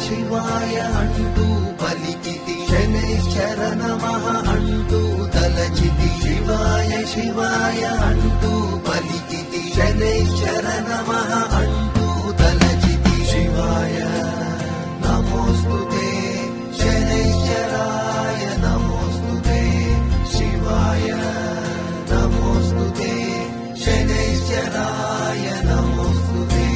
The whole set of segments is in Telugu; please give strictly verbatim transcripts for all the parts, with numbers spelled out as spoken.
శివాయ అంటూ పలికితి శనైశ్చర నమః అంటూ తలచితి శివాయ శివాయ అంటూ పలికితి శనైశ్చర నమః అంటూ తలచితి శివాయ నమోస్తుతే శనైశ్చరాయ నమోస్తుతే శివాయ నమోస్తుతే శనైశ్చరాయ నమోస్తుతే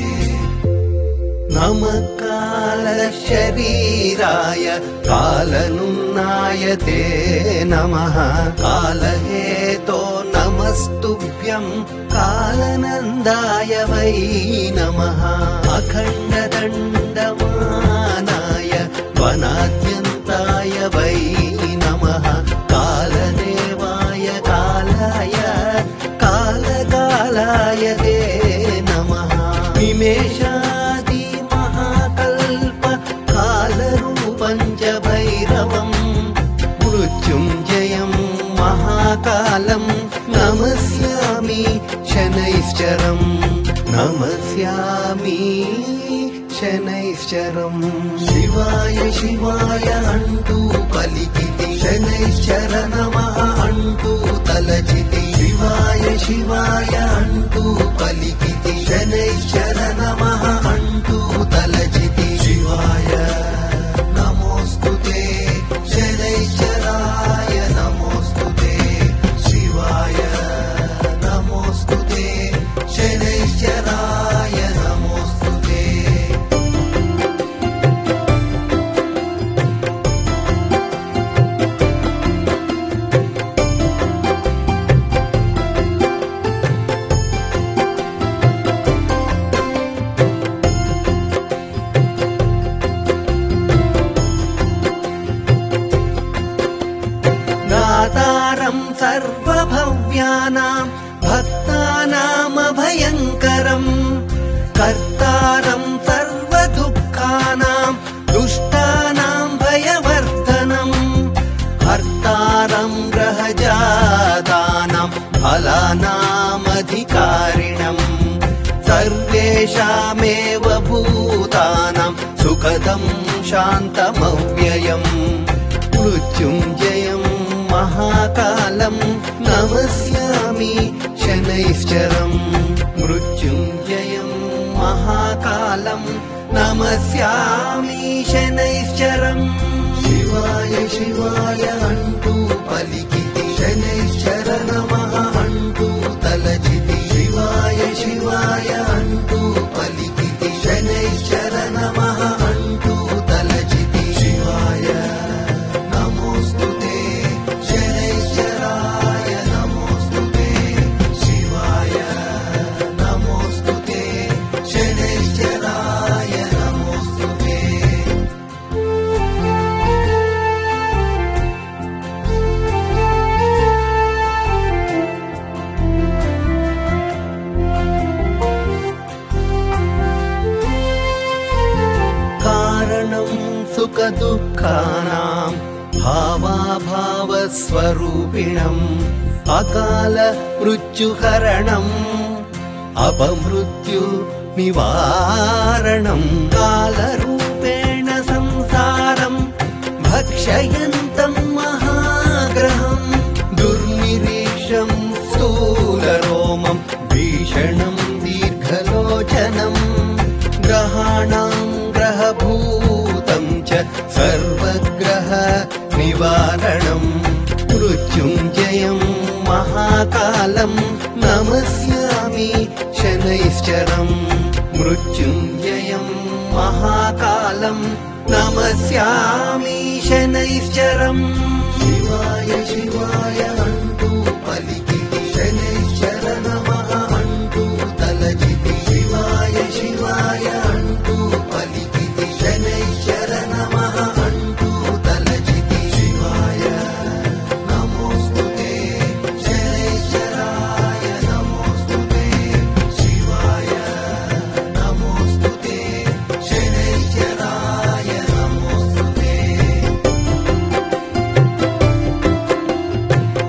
నమః కాల శరీరాయ కాలనున్నాయ తే నమః కాలహేతో నమస్తుభ్యం కాలనందాయ వై నమః అఖండదండమానాయ వనాద్యంతాయ వై నమః కాలదేవాయ కాలాయ కాలకాలాయ తే నమః నిమేషాది మహాకల్ప కాలరూపం చ భైరవం మృత్యుంజయం మహాకాలం నమస్యామి శనైశ్చరం నమస్యామి శనైశ్చరం శివాయ శివాయ అంటూ పలికితి శనైశ్చర నమః అంటూ తలచితి శివాయ శివాయ అంటూ పలికితి శనైశ్చర నమః అంటూ తలచితి శివాయ నమోస్తుతే శనైశ్చరాయ నమోస్తుతే శివాయ నమోస్తుతే శనైశ్చరాయ నమోస్తుతే దాతారం సర్వభవ్యానాం భక్తానామభయంకరం కర్తారం సర్వదుఃఖానాం దుష్టానాం భయవర్ధనం హర్తారం గ్రహజాతానాం ఫలానామధికారిణం సర్వేషామేవ భూతానాం సుఖదం శాంతమవ్యయం మృత్యుంజయం మహాకాలం నమస్యామి శనైశ్చరం మృత్యుంజయం మహాకాలం నమస్యామి శనైశ్చరం శివాయ శివాయ అంటూ పలికితి శనైశ్చర నమః అంటూ తలచితి శివాయ శివాయ అంటూ పలికితి శనైశ్చర నమః అంటూ తలచితి శివాయ నమోస్తుతే శనైశ్చరాయ నమోస్తుతే శివాయ నమోస్తుతే శనైశ్చరాయ నమోస్తుతే కారణం సుఖ దుఃఖానాం భావాభావస్వరూపిణం అకాల మృత్యుహరణం అపమృత్యు నివారణం కాలరూపేణ సంసారం భక్షయంతం మహాగ్రహం దుర్నిరీక్షం స్థూలరోమం భీషణం దీర్ఘలోచనం గ్రహాణం గ్రహభూతం చ సర్వగ్రహ నివారణం మృత్యుంజయం మహాకాలం నమస్యామి శనైశ్చరం మృత్యుంజయం మహాకాలం నమస్యామి శనైశ్చరం శివాయ శివాయ అంటూ పలికితి శనైశ్చర నమః అంటూ తలచితి శివాయ శివాయ అంటూ పలికితి శనైశ్చర నమః అంటూ తలచితి శివాయ నమోస్తుతే శనైశ్చరాయ నమోస్తుతే శివాయ నమోస్తుతే శనైశ్చరాయ నమోస్తుతే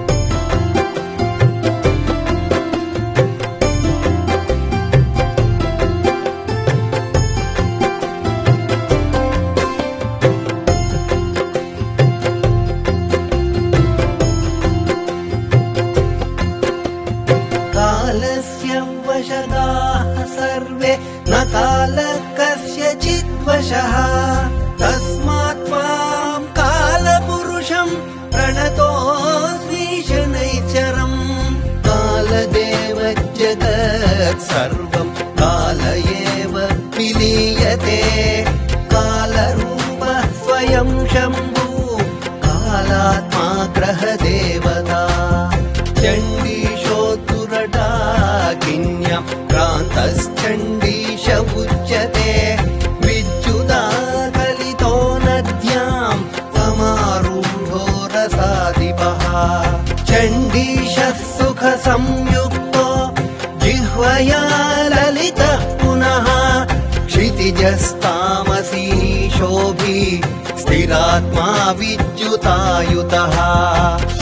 तस्मात् त्वां कालपुरुषं प्रणतोऽस्मि शनैश्चरम् कालदेव जगत् सर्वं काल एव विलीयते कालरूपः स्वयं शम्भु कालात्मा ग्रहदेवता चण्डीशोद्धुरडाकिन्यं क्रान्तश्चण्डीश उच्यते विद्युदा कलितो नद्यां समारूढो रसादिपः चण्डीशः सुखसंयुक्तो जिह्वया ललितः पुनः क्षितिजस्तामसी शोभी स्थिरात्मा विद्युतायुतः